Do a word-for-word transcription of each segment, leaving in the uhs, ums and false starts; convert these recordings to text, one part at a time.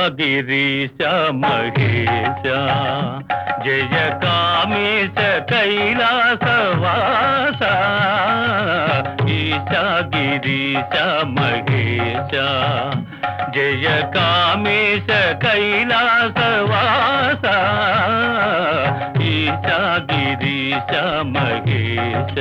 గిరీశ మహేశ జయ కామేశ కైలాసవాస ఈశ గిరీశ మహేశ జయ కామేశ కైలాసవాస ఈశ గిరీశ మహేశ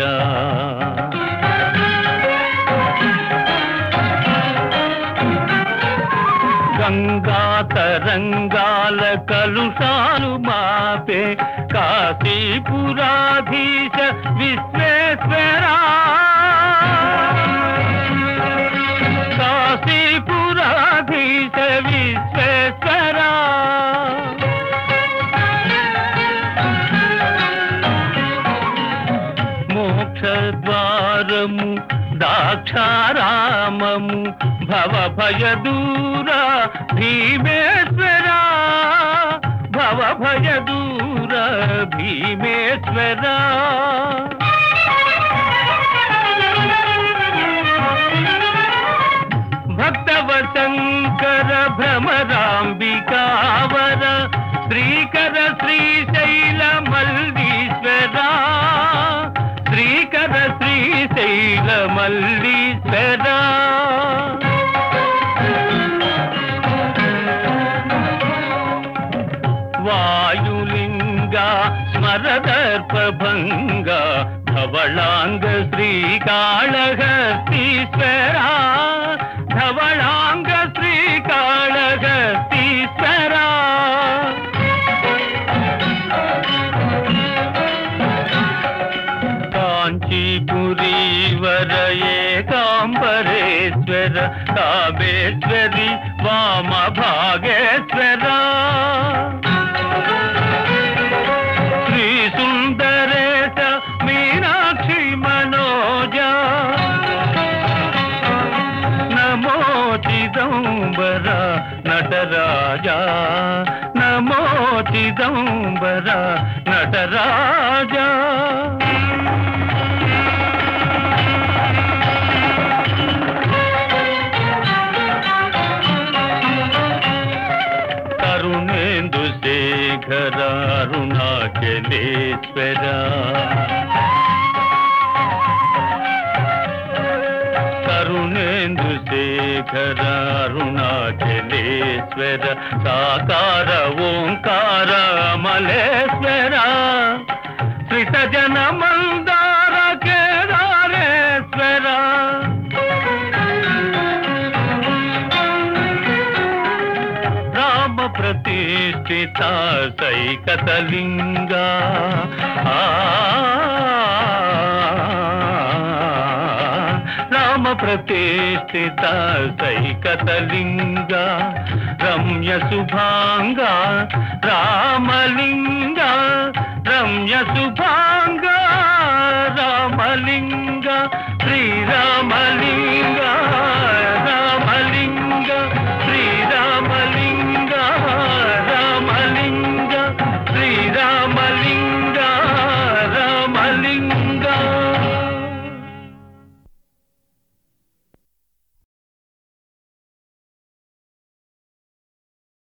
గంగా తరంగాల కలుషాలు మాపే కాశీపురాధీశ విశ్వేశ్వరా కాశీపురాధీశ విశ్వేశ్వరా మోక్షద్వారము దాక్షారామము భవ భయ దూర భీమేశ్వరా భవ భయ దూర భీమేశ్వరా భక్తవ శంకర భ్రమరాంబికావర శ్రీకర శ్రీశైల మల్లీశ్వరా శ్రీకర శ్రీశైల మల్లీశ్వరా వాయులింగా స్మరదర్పభంగ ధవళాంగ శ్రీకాళహస్తీశ్వరా ధవళాంగ శ్రీకాళహస్తీశ్వరా కాంచీపురీవర ఏకాంబరేశ్వర కామేశ్వరి వామ భాగేశ్వరా శ్రీ సుందరేశ మీనాక్షి మనోజ నమో చిదంబర నటరాజా నమో చిదంబర నటరాజా కరుణేందు శేఖర అరుణాచలేశ్వర కరుణేందు శేఖర అరుణాచలేశ్వర సాకార ఓంకార అమలేశ్వర శ్రిత జన మందార కేదారేశ్వర ప్రతిష్ఠిత సైకతలింగా రామ ప్రతిష్ఠిత సైకతలింగా రమ్య శుభాంగా రామలింగా రమ్య శుభా